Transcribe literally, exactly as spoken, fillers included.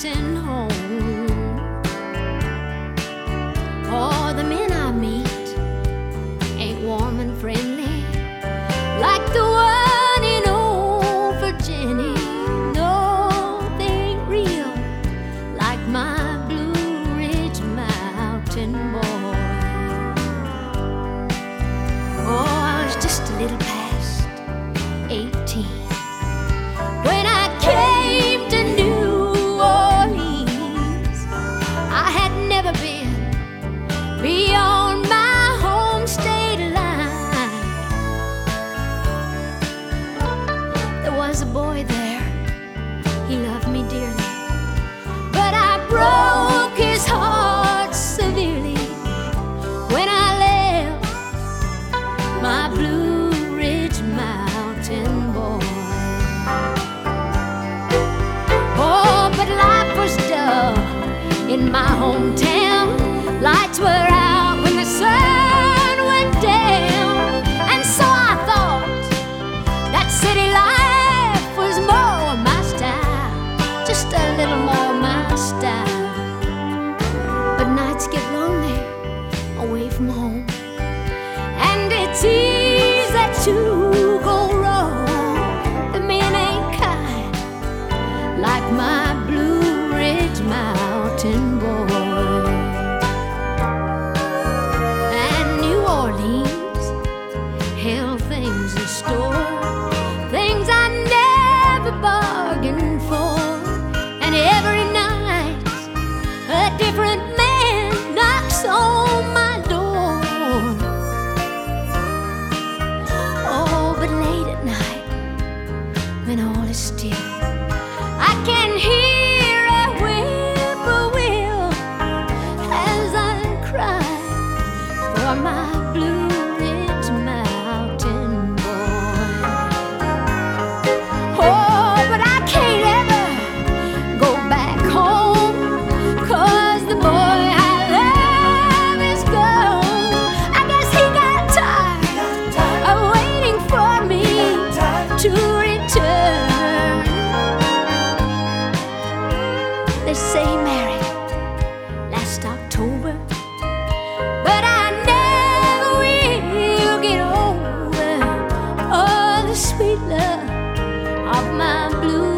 mountain home. Oh, the men I meet ain't warm and friendly like the one in old Virginia. No, they ain't real like my Blue Ridge Mountain boy. Oh, I was just a little past eighteen when I came to New Orleans. I had never been beyond my home state line. There was a boy there, he loved me dearly, but I broke his heart severely when I left my Blue Ridge Mountain boy. Oh, but life was dull in my hometown. Lights were out when the sun went down, and so I thought that city life was more my style, just a little more my style. But nights get lonely away from home, and it's easy to go wrong. The men ain't kind like my Blue Ridge Mountain boy. And New Orleans held things in store, things I never bargained for. And every night a different man knocks on my door. Oh, but late at night, when all is still, I can hear a whippoorwill as I cry for my Blue Ridge Mountain boy. Oh, but I can't ever go back home, 'cause the boy I love is gone. I guess he got tired of waiting for me to return. They say he married last October, but I never will get over oh, the sweet love of my Blue